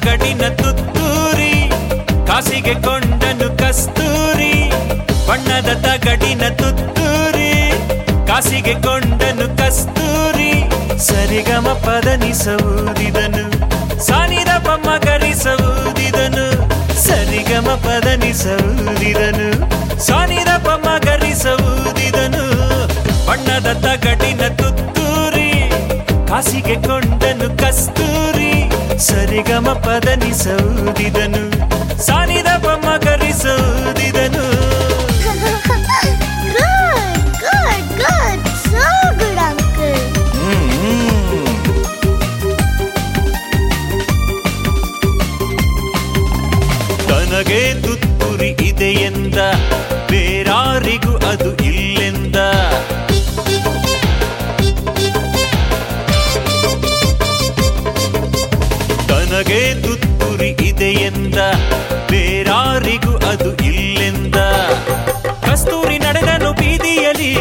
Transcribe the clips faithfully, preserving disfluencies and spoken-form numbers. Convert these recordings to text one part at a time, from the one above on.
ತಗಡಿನ ತುತ್ತೂರಿ ಕಾಸಿಗೆ ಕೊಂಡನು ಕಸ್ತೂರಿ ಬಣ್ಣದ ತಗಡಿನ ತುತ್ತೂರಿ ಕಾಸಿಗೆ ಕೊಂಡನು ಕಸ್ತೂರಿ ಸರಿಗಮ ಪದನಿಸವುದಿದನು ಸಾನಿದ ಪಮ್ಮ ಗರಿಸವುದಿದನು ಸರಿಗಮ ಪದನಿಸವುದಿದನು ಸಾನಿದ ಪಮ್ಮ ಗರಿಸವುದಿದನು ಬಣ್ಣದ ತಗಡಿನ ತುತ್ತೂರಿ ಕಾಸಿಗೆ ಕೊಂಡನು ಕಸ್ತೂರಿ ಸರಿಗಮ ಪದನಿಸವುದಿದನು ಸಾನಿದ ಪಮ್ಮ ಗರಿಸವುದಿದನು ತನಗೆ ತುತ್ತೂರಿ ಇದೆಯೆಂದ ಬೇರಾರಿಗೂ ಅದು ಇಲ್ಲೆಂದ ತನಗೆ ತುತ್ತೂರಿ ಇದೆಯೆಂದ ಬೇರಾರಿಗೂ ಅದು ಇಲ್ಲೆಂದ ಕಸ್ತೂರಿ ನಡೆದನು ಬೀದಿಯಲಿ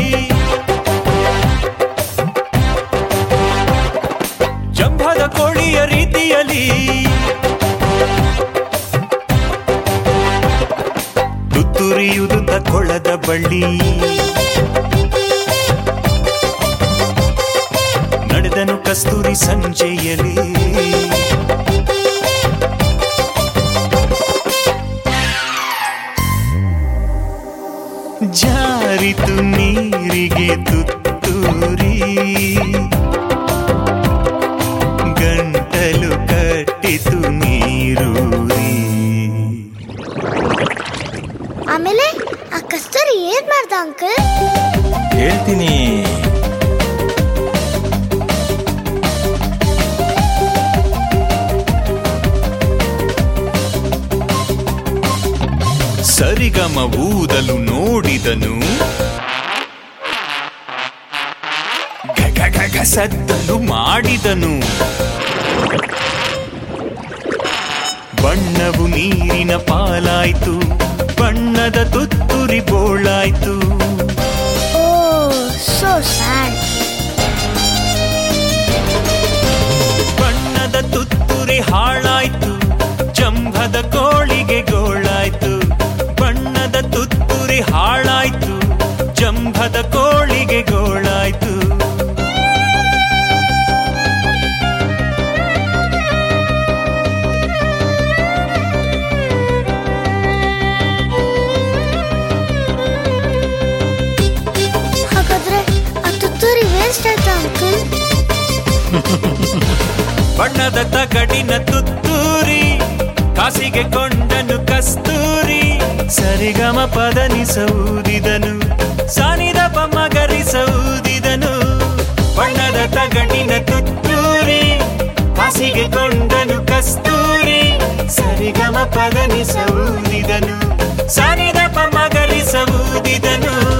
ಜಂಭದ ಕೋಳಿಯ ರೀತಿಯಲಿ ತುತ್ತೂರಿಯುದುತ್ತ ಕೊಳದ ಬಳ್ಳಿ ನಡೆದನು ಕಸ್ತೂರಿ ಸಂಜೆಯಲಿ ಜಾರಿತು ನೀರಿಗೆ ತುತ್ತೂರಿ ಗಂಟಲು ಕಟ್ಟಿತು ನೀರೂರಿ ಆಮೇಲೆ ಆ ಕಸ್ತೂರಿ ಏನ್ ಮಾಡ್ದ ಅಂಕಲ್ ಹೇಳ್ತೀನಿ. ಸರಿಗಮ ಊದಲು ನೋಡಿದನು ಗಗ ಗಗ ಸದ್ದಲು ಮಾಡಿದನು ಬಣ್ಣವು ನೀರಿನ ಪಾಲಾಯ್ತು ಬಣ್ಣದ ತುತ್ತೂರಿ ಬೋಳಾಯ್ತು ಓ ಸೋ ಸ್ಯಾಡ್ ಬಣ್ಣದ ತುತ್ತೂರಿ ಹಾಳಾಯ್ತು ಜಂಭದ ಕೋಳಿಗೆ ಗೋಳಾಯ್ತು ಬಣ್ಣದ ತುತ್ತೂರಿ ಹಾಳಾಯ್ತು ಜಂಭದ ಕೋಳಿಗೆ ಗೋಳಾಯ್ತು ಹಾಗಾದ್ರೆ ಆ ತುತ್ತೂರಿ ವೇಸ್ಟ್ ಆಯ್ತಾ ಅಂಕಲ್ ಬಣ್ಣದ ತಗಡಿನ ತುತ್ತೂರಿ ಕಾಸಿಗೆ ಕೊಂಡನು ಕಸ್ತೂರಿ ಸರಿಗಮ ಪದನಿಸವುದಿದನು ಸಾನಿದ ಪಮ್ಮ ಗರಿಸವುದಿದನು ಬಣ್ಣದ ತಗಡಿನ ತುತ್ತೂರಿ ಕಾಸಿಗೆ ಕೊಂಡನು ಕಸ್ತೂರಿ ಸರಿಗಮ ಪದನಿಸವುದಿದನು ಸಾನಿದ ಪಮ್ಮ ಗರಿಸವುದಿದನು